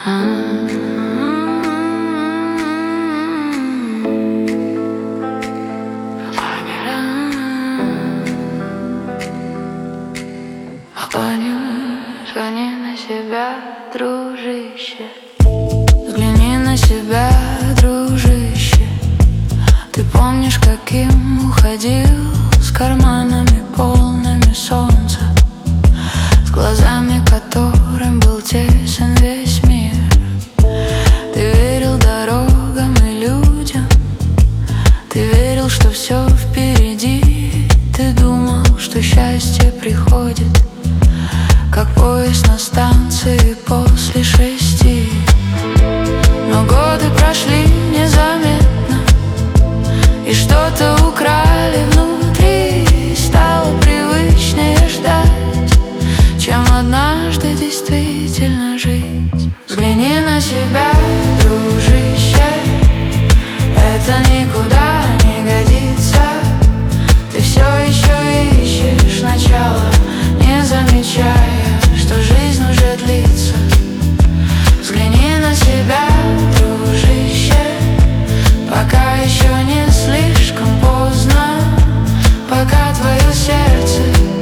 Взгляни на себя, дружище. Взгляни на себя, дружище. Ты помнишь, каким уходил, с карманами полными солнца, с глазами, которым был тесен весь мир. Ты верил дорогам и людям, ты верил, что все впереди. Ты думал, что счастье приходит, как поезд на станции после 6. Но годы прошли незаметно, и что-то украли внутри. Стало привычнее ждать, чем однажды действительно жить. Взгляни на себя, дружище, это никуда не годится. Ты все еще ищешь начало, не замечая, что жизнь уже длится. Взгляни на себя, дружище, пока еще не слишком поздно, пока твое сердце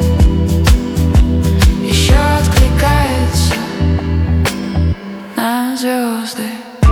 еще откликается на звезды.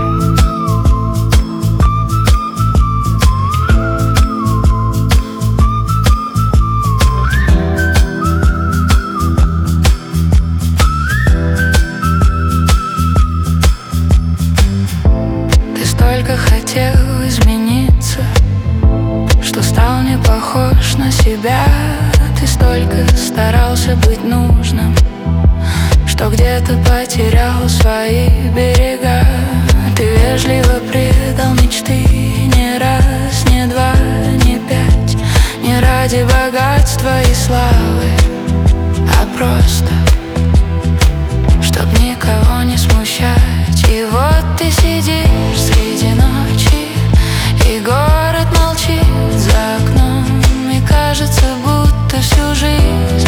Только хотел измениться, что стал не похож на себя. Ты столько старался быть нужным, что где-то потерял свои берега. Ты вежливо предал мечты не раз, не два, не пять, не ради богатства и славы, а просто чтоб никого не смущать. И вот ты сидишь среди ночи, и город молчит за окном, и кажется, будто всю жизнь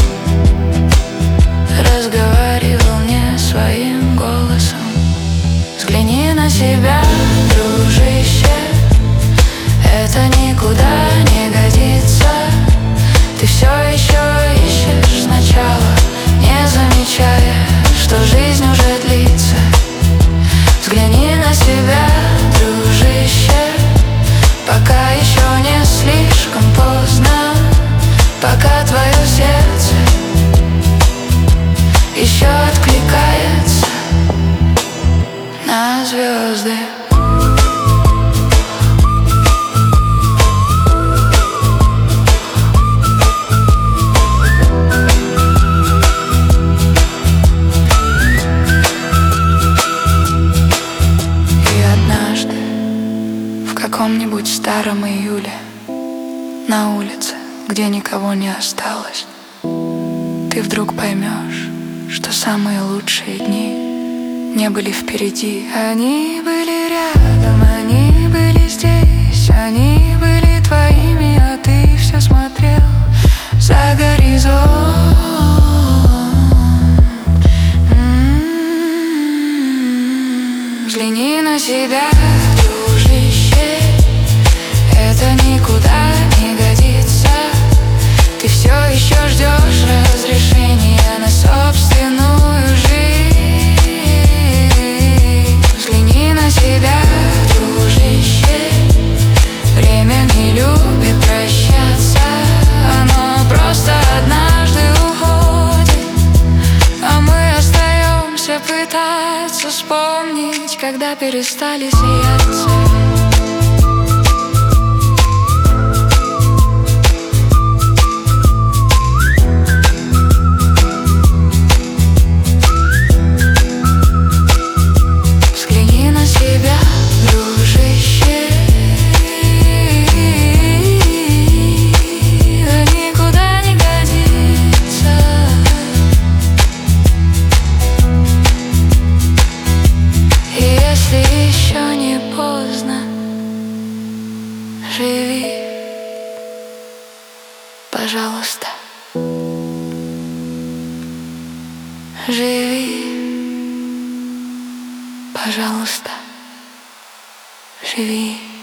разговаривал не своим голосом. Взгляни на себя, дружище, это никуда не годится. Ты все еще ищешь сначала, не замечая, что жизнь уже длится. Взгляни на себя, дружище, пока еще не слишком поздно, пока твое сердце еще откликается на звезды. В каком-нибудь старом июле, на улице, где никого не осталось, ты вдруг поймешь, что самые лучшие дни не были впереди. Они были рядом, они были здесь, они были твоими, а ты все смотрел за горизонт. Взгляни на себя, дружище, это никуда не годится. Ты все еще ждешь разрешения на собственную жизнь. Взгляни на себя, дружище, время не любит прощаться. Оно просто однажды уходит, а мы остаемся пытаться вспомнить, когда перестали смеяться. Живи, пожалуйста, живи, пожалуйста. Пожалуйста, живи.